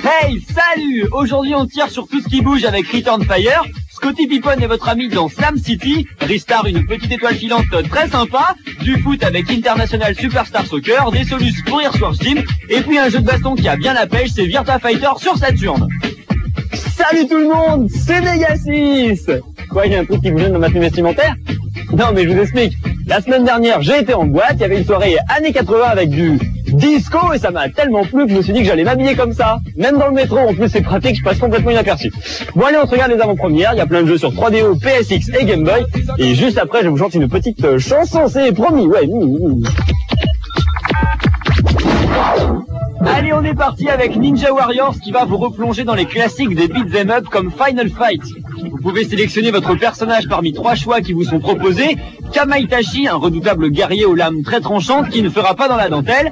Hey, salut! Aujourd'hui on tire sur tout ce qui bouge avec Return Fire. Scottie Pippen est votre ami dans Slam City. Ristar, une petite étoile filante très sympa. Du foot avec International Superstar Soccer. Des solus pour Airsoft Team. Et puis un jeu de baston qui a bien la pêche, c'est Virtua Fighter sur Saturn. Salut tout le monde, c'est Mega6. Quoi, il y a un truc qui vous gêne dans ma tenue vestimentaire? Non mais je vous explique. La semaine dernière, j'ai été en boîte, il y avait une soirée années 80 avec du disco et ça m'a tellement plu que je me suis dit que j'allais m'habiller comme ça. Même dans le métro, en plus c'est pratique, je passe complètement inaperçu. Bon allez, on se regarde les avant-premières, il y a plein de jeux sur 3DO, PSX et Game Boy. Et juste après, je vous chante une petite chanson, c'est promis, ouais. Allez, on est parti avec Ninja Warriors qui va vous replonger dans les classiques des beat'em up comme Final Fight. Vous pouvez sélectionner votre personnage parmi 3 choix qui vous sont proposés. Kamaitachi, un redoutable guerrier aux lames très tranchantes qui ne fera pas dans la dentelle.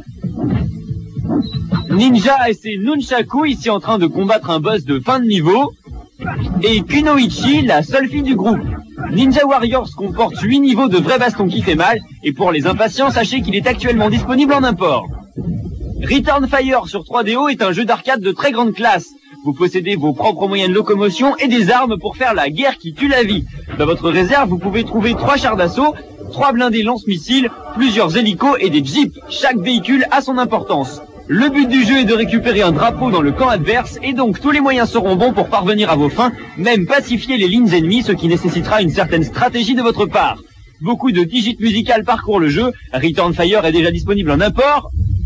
Ninja et ses nunchaku, ici en train de combattre un boss de fin de niveau. Et Kunoichi, la seule fille du groupe. Ninja Warriors comporte 8 niveaux de vrai baston qui fait mal. Et pour les impatients, sachez qu'il est actuellement disponible en import. Return Fire sur 3DO est un jeu d'arcade de très grande classe. Vous possédez vos propres moyens de locomotion et des armes pour faire la guerre qui tue la vie. Dans votre réserve, vous pouvez trouver 3 chars d'assaut, 3 blindés lance-missiles, plusieurs hélicos et des jeeps. Chaque véhicule a son importance. Le but du jeu est de récupérer un drapeau dans le camp adverse et donc tous les moyens seront bons pour parvenir à vos fins, même pacifier les lignes ennemies, ce qui nécessitera une certaine stratégie de votre part. Beaucoup de digits musicales parcourent le jeu. Return Fire est déjà disponible en import.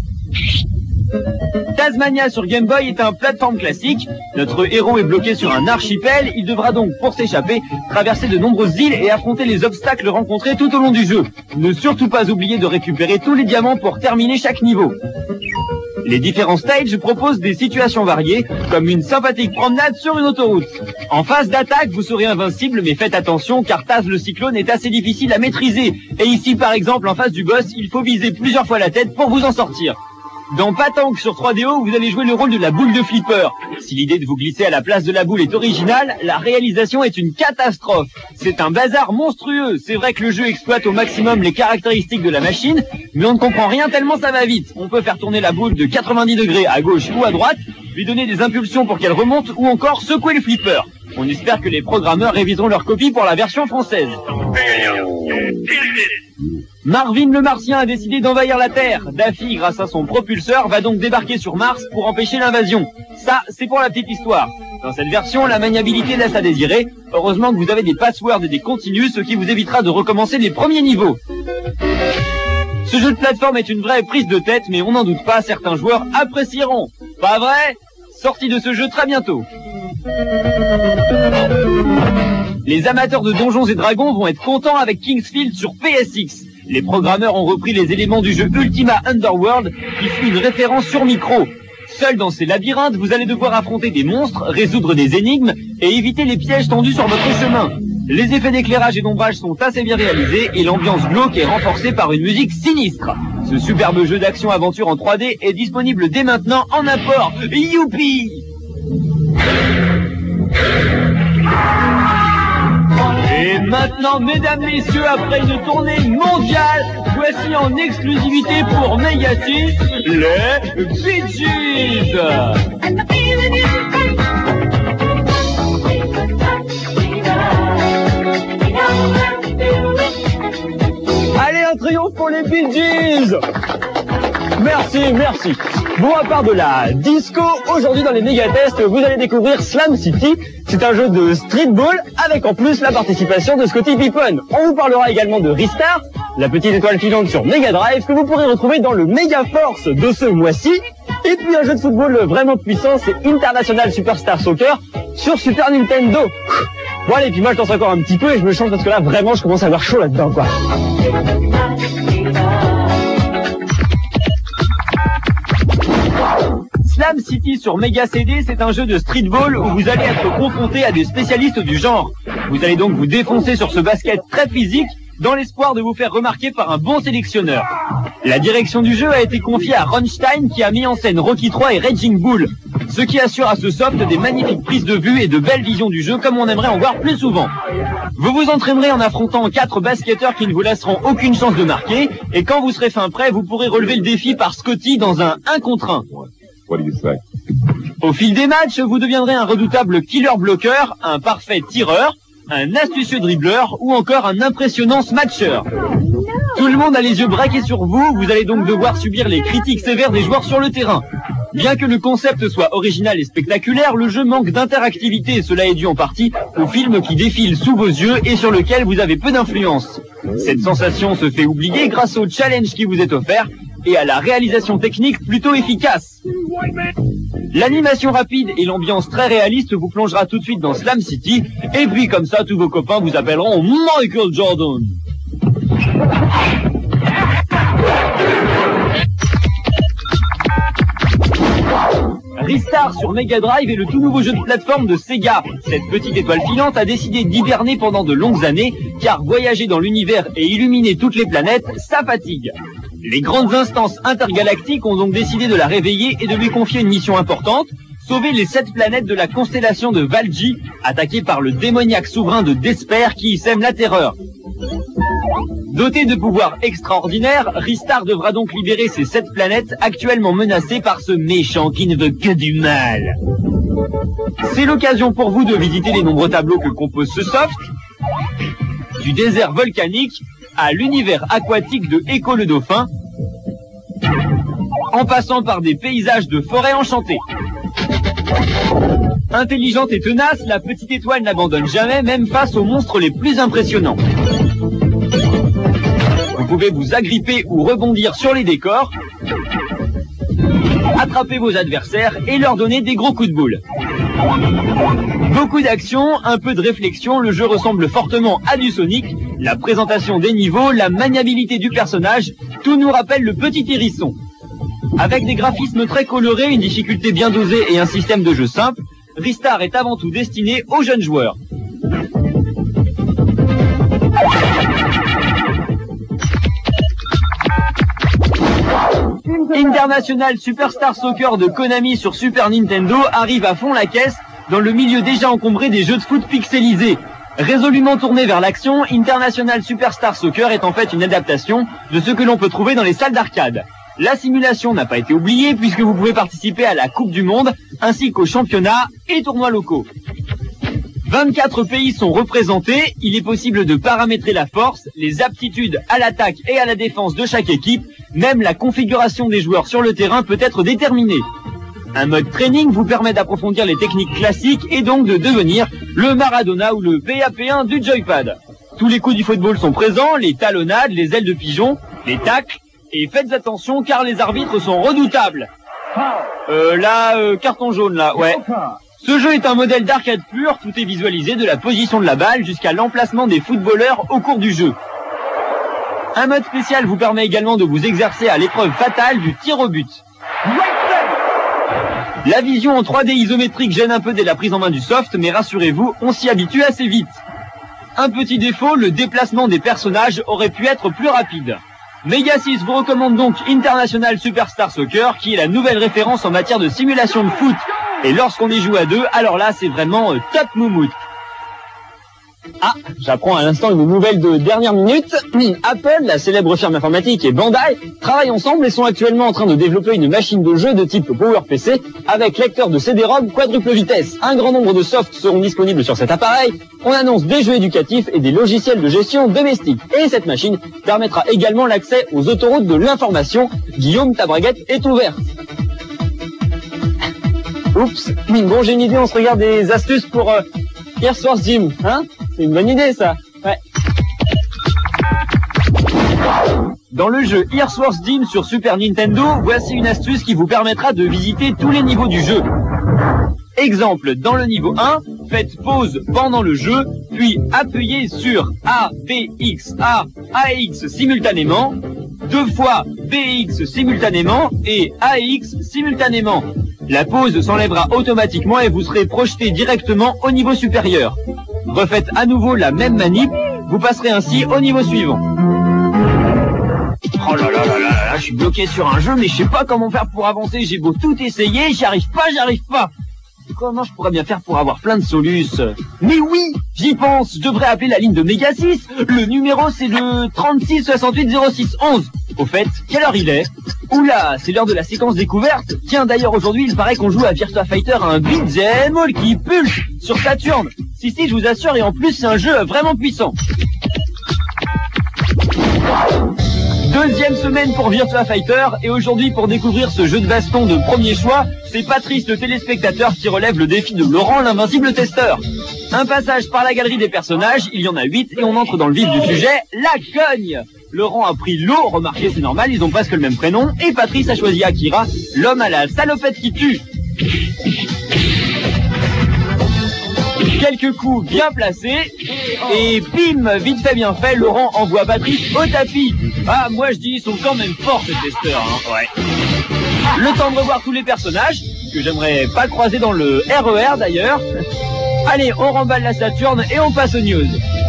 Tasmania sur Game Boy est un plateforme classique. Notre héros est bloqué sur un archipel. Il devra donc, pour s'échapper, traverser de nombreuses îles et affronter les obstacles rencontrés tout au long du jeu. Ne surtout pas oublier de récupérer tous les diamants pour terminer chaque niveau. Les différents stages proposent des situations variées, comme une sympathique promenade sur une autoroute. En phase d'attaque, vous serez invincible, mais faites attention car Taz le cyclone est assez difficile à maîtriser. Et ici, par exemple, en face du boss, il faut viser plusieurs fois la tête pour vous en sortir. Dans Patank sur 3DO, vous allez jouer le rôle de la boule de flipper. Si l'idée de vous glisser à la place de la boule est originale, la réalisation est une catastrophe. C'est un bazar monstrueux. C'est vrai que le jeu exploite au maximum les caractéristiques de la machine, mais on ne comprend rien tellement ça va vite. On peut faire tourner la boule de 90 degrés à gauche ou à droite, lui donner des impulsions pour qu'elle remonte ou encore secouer le flipper. On espère que les programmeurs réviseront leur copie pour la version française. Marvin le Martien a décidé d'envahir la Terre. Daffy, grâce à son propulseur, va donc débarquer sur Mars pour empêcher l'invasion. Ça, c'est pour la petite histoire. Dans cette version, la maniabilité laisse à désirer. Heureusement que vous avez des passwords et des continues, ce qui vous évitera de recommencer les premiers niveaux. Ce jeu de plateforme est une vraie prise de tête, mais on n'en doute pas, certains joueurs apprécieront. Pas vrai? Sortie de ce jeu très bientôt. Les amateurs de Donjons et Dragons vont être contents avec Kingsfield sur PSX. Les programmeurs ont repris les éléments du jeu Ultima Underworld, qui fut une référence sur micro. Seul dans ces labyrinthes, vous allez devoir affronter des monstres, résoudre des énigmes et éviter les pièges tendus sur votre chemin. Les effets d'éclairage et d'ombrage sont assez bien réalisés et l'ambiance glauque est renforcée par une musique sinistre. Ce superbe jeu d'action-aventure en 3D est disponible dès maintenant en import. Youpi! Et maintenant, mesdames, messieurs, après une tournée mondiale, voici en exclusivité pour Mega6, les Bee Gees. Allez, un triomphe pour les Bee Gees. Merci, merci. Bon, à part de la disco, aujourd'hui dans les méga-tests, vous allez découvrir Slam City. C'est un jeu de streetball avec en plus la participation de Scottie Pippen. On vous parlera également de Ristar, la petite étoile filante sur Mega Drive que vous pourrez retrouver dans le Mega Force de ce mois-ci. Et puis un jeu de football vraiment puissant, c'est International Superstar Soccer sur Super Nintendo. Bon allez, puis moi je danse encore un petit peu et je me chante parce que là vraiment je commence à avoir chaud là-dedans quoi. Slam City sur Mega CD, c'est un jeu de streetball où vous allez être confronté à des spécialistes du genre. Vous allez donc vous défoncer sur ce basket très physique dans l'espoir de vous faire remarquer par un bon sélectionneur. La direction du jeu a été confiée à Ron Stein qui a mis en scène Rocky 3 et Raging Bull, ce qui assure à ce soft des magnifiques prises de vue et de belles visions du jeu comme on aimerait en voir plus souvent. Vous vous entraînerez en affrontant 4 basketteurs qui ne vous laisseront aucune chance de marquer et quand vous serez fin prêt, vous pourrez relever le défi par Scottie dans un 1 contre 1. What do you say? Au fil des matchs, vous deviendrez un redoutable killer-bloqueur, un parfait tireur, un astucieux dribbleur ou encore un impressionnant smatcher. Tout le monde a les yeux braqués sur vous, vous allez donc devoir subir les critiques sévères des joueurs sur le terrain. Bien que le concept soit original et spectaculaire, le jeu manque d'interactivité et cela est dû en partie au film qui défile sous vos yeux et sur lequel vous avez peu d'influence. Cette sensation se fait oublier grâce au challenge qui vous est offert et à la réalisation technique plutôt efficace. L'animation rapide et l'ambiance très réaliste vous plongera tout de suite dans Slam City et puis comme ça tous vos copains vous appelleront Michael Jordan. Ristar sur Mega Drive est le tout nouveau jeu de plateforme de Sega. Cette petite étoile filante a décidé d'hiberner pendant de longues années, car voyager dans l'univers et illuminer toutes les planètes, ça fatigue. Les grandes instances intergalactiques ont donc décidé de la réveiller et de lui confier une mission importante, sauver les 7 planètes de la constellation de Valji, attaquée par le démoniaque souverain de Despair qui y sème la terreur. Doté de pouvoirs extraordinaires, Ristar devra donc libérer ces 7 planètes actuellement menacées par ce méchant qui ne veut que du mal. C'est l'occasion pour vous de visiter les nombreux tableaux que compose ce soft, du désert volcanique à l'univers aquatique de Echo le Dauphin, en passant par des paysages de forêt enchantées. Intelligente et tenace, la petite étoile n'abandonne jamais, même face aux monstres les plus impressionnants. Vous pouvez vous agripper ou rebondir sur les décors, attraper vos adversaires et leur donner des gros coups de boule. Beaucoup d'action, un peu de réflexion, le jeu ressemble fortement à du Sonic, la présentation des niveaux, la maniabilité du personnage, tout nous rappelle le petit hérisson. Avec des graphismes très colorés, une difficulté bien dosée et un système de jeu simple, Ristar est avant tout destiné aux jeunes joueurs. International Superstar Soccer de Konami sur Super Nintendo arrive à fond la caisse dans le milieu déjà encombré des jeux de foot pixelisés. Résolument tourné vers l'action, International Superstar Soccer est en fait une adaptation de ce que l'on peut trouver dans les salles d'arcade. La simulation n'a pas été oubliée puisque vous pouvez participer à la Coupe du Monde ainsi qu'aux championnats et tournois locaux. 24 pays sont représentés, il est possible de paramétrer la force, les aptitudes à l'attaque et à la défense de chaque équipe, même la configuration des joueurs sur le terrain peut être déterminée. Un mode training vous permet d'approfondir les techniques classiques et donc de devenir le Maradona ou le PAP1 du joypad. Tous les coups du football sont présents, les talonnades, les ailes de pigeon, les tacles, et faites attention car les arbitres sont redoutables. Carton jaune là, ouais. Ce jeu est un modèle d'arcade pur, tout est visualisé de la position de la balle jusqu'à l'emplacement des footballeurs au cours du jeu. Un mode spécial vous permet également de vous exercer à l'épreuve fatale du tir au but. La vision en 3D isométrique gêne un peu dès la prise en main du soft, mais rassurez-vous, on s'y habitue assez vite. Un petit défaut, le déplacement des personnages aurait pu être plus rapide. Mega 6 vous recommande donc International Superstar Soccer, qui est la nouvelle référence en matière de simulation de foot. Et lorsqu'on y joue à deux, alors là, c'est vraiment top moumoute. Ah, j'apprends à l'instant une nouvelle de dernière minute. Apple, la célèbre firme informatique, et Bandai travaillent ensemble et sont actuellement en train de développer une machine de jeu de type PowerPC avec lecteur de CD-ROM quadruple vitesse. Un grand nombre de softs seront disponibles sur cet appareil. On annonce des jeux éducatifs et des logiciels de gestion domestique. Et cette machine permettra également l'accès aux autoroutes de l'information. Guillaume, ta braguette est ouverte. Oups, bon, j'ai une idée, on se regarde des astuces pour Air Source Gym, hein? C'est une bonne idée, ça. Ouais. Dans le jeu Air Source Gym sur Super Nintendo, voici une astuce qui vous permettra de visiter tous les niveaux du jeu. Exemple, dans le niveau 1, faites pause pendant le jeu, puis appuyez sur A, B, X, A, AX simultanément, 2 fois BX simultanément et AX simultanément. La pause s'enlèvera automatiquement et vous serez projeté directement au niveau supérieur. Refaites à nouveau la même manip, vous passerez ainsi au niveau suivant. Oh là là là là, je suis bloqué sur un jeu mais je sais pas comment faire pour avancer, j'ai beau tout essayer, j'y arrive pas. Comment je pourrais bien faire pour avoir plein de solus? Mais oui, j'y pense, je devrais appeler la ligne de Mega 6, le numéro c'est le 36 68 06 11. Au fait, quelle heure il est? Oula, c'est l'heure de la séquence découverte. Tiens, d'ailleurs, aujourd'hui, il paraît qu'on joue à Virtua Fighter un beat'em all qui pulse sur Saturn. Si, je vous assure, et en plus, c'est un jeu vraiment puissant. Deuxième semaine pour Virtua Fighter, et aujourd'hui, pour découvrir ce jeu de baston de premier choix, c'est Patrice, le téléspectateur, qui relève le défi de Laurent, l'invincible testeur. Un passage par la galerie des personnages, il y en a 8, et on entre dans le vif du sujet, la cogne. Laurent a pris l'eau, remarquez, c'est normal, ils ont presque le même prénom, et Patrice a choisi Akira, l'homme à la salopette qui tue. Quelques coups bien placés, et bim, vite fait bien fait, Laurent envoie Patrice au tapis. Ah, moi je dis, ils sont quand même forts ces testeurs, hein. Ouais. Le temps de revoir tous les personnages, que j'aimerais pas croiser dans le RER d'ailleurs. Allez, on remballe la Saturne et on passe aux news.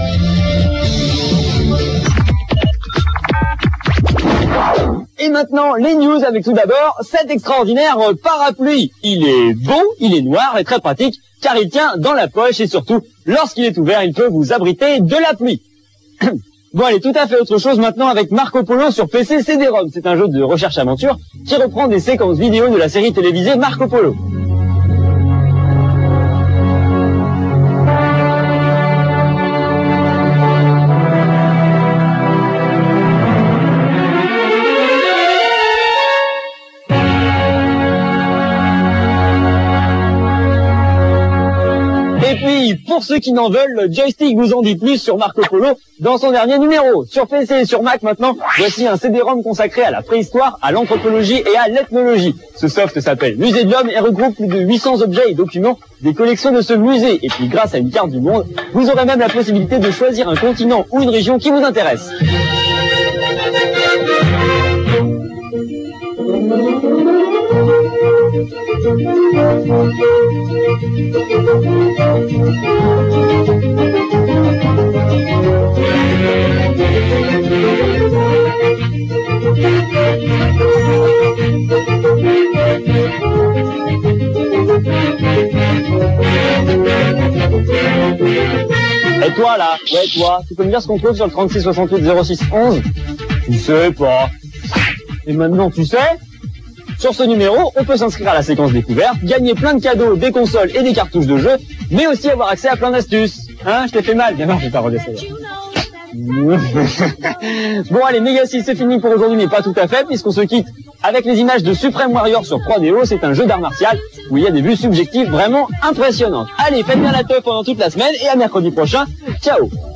Et maintenant, les news avec tout d'abord cet extraordinaire parapluie. Il est beau, il est noir et très pratique, car il tient dans la poche et surtout, lorsqu'il est ouvert, il peut vous abriter de la pluie. Bon, allez, tout à fait autre chose maintenant avec Marco Polo sur PC CD-ROM. C'est un jeu de recherche-aventure qui reprend des séquences vidéo de la série télévisée Marco Polo. Pour ceux qui n'en veulent, le joystick vous en dit plus sur Marco Polo dans son dernier numéro. Sur PC et sur Mac maintenant, voici un CD-ROM consacré à la préhistoire, à l'anthropologie et à l'ethnologie. Ce soft s'appelle Musée de l'Homme et regroupe plus de 800 objets et documents des collections de ce musée. Et puis grâce à une carte du monde, vous aurez même la possibilité de choisir un continent ou une région qui vous intéresse. Et toi là, ouais toi, tu peux me dire ce qu'on trouve sur le 36 68 06 11? Tu sais pas. Et maintenant tu sais? Sur ce numéro, on peut s'inscrire à la séquence découverte, gagner plein de cadeaux, des consoles et des cartouches de jeux, mais aussi avoir accès à plein d'astuces. Hein, je t'ai fait mal, bien non, je vais pas redescendre. Bon allez, Mega 6 c'est fini pour aujourd'hui, mais pas tout à fait, puisqu'on se quitte avec les images de Supreme Warrior sur 3DO. C'est un jeu d'art martial où il y a des vues subjectives vraiment impressionnantes. Allez, faites bien la teuf pendant toute la semaine et à mercredi prochain. Ciao.